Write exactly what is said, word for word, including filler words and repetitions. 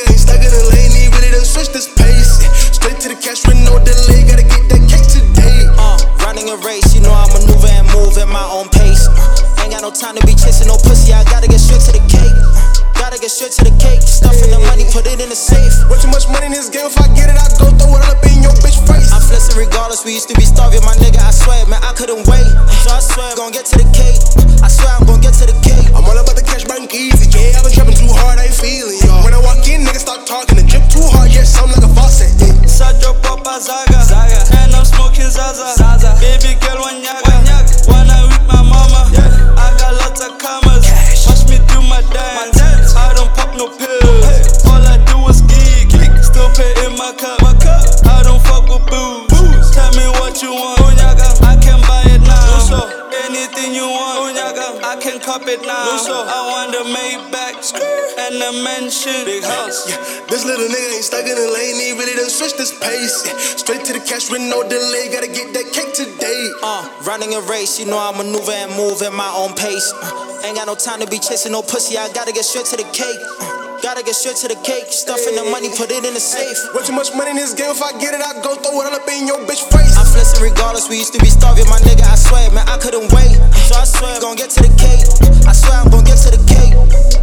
nigga ain't stuck in the lane, he really done switched this pace. Straight to the cash with no delay, gotta get that cake today. Uh, running a race, you know I maneuver and move at my own pace. Uh, ain't got no time to be chasing no pussy, I gotta get straight to the cake. Uh, gotta get straight to the cake, stuffing the money, put it in the safe. Way too much money in this game, if I get it, I go throw it all up in your bitch face. I'm flexing regardless, we used to be starving, my nigga, I swear, man, I couldn't wait. So I swear I'm gon' get to the cake, I swear I'm gon' get to the cake. I'm all about the cash bank easy, yeah, I've been trapping too hard, I ain't feeling y'all. When I walk in, niggas start talking, the drip too hard, yeah, sound like a faucet. Yeah. Sacho Papa Zaga, Zaga, and I'm smoking Zaza, Zaza. Baby girl, wanyaga, wanyaga. Wanna with my mama, yeah. I got lots of commas, cash. Watch me do my dance, my dance. I don't pop no pills, hey. All I do is geek, geek. Still pay in my cup, my cup. I don't fuck with booze, booze. Tell me what you want, wanyaga. I can buy it now, so anything you want, wanyaga. I can cop it now, so I want the Maybach and the mansion, big house. Yeah, this little nigga ain't stuck in the lane, he really done switched this pace. Yeah, straight to the cash with no delay, gotta get that cake today. Uh, running a race, you know I maneuver and move at my own pace. Uh, ain't got no time to be chasing no pussy, I gotta get straight to the cake. Uh, gotta get straight to the cake, stuffing the money, put it in the safe. Way too much money in this game, if I get it, I go throw it all up in your bitch face. I'm flexing regardless, we used to be starving, my nigga, I swear, man, I couldn't wait. So I swear I'm gon' get to the cake, I swear I'm gon' get to the cake.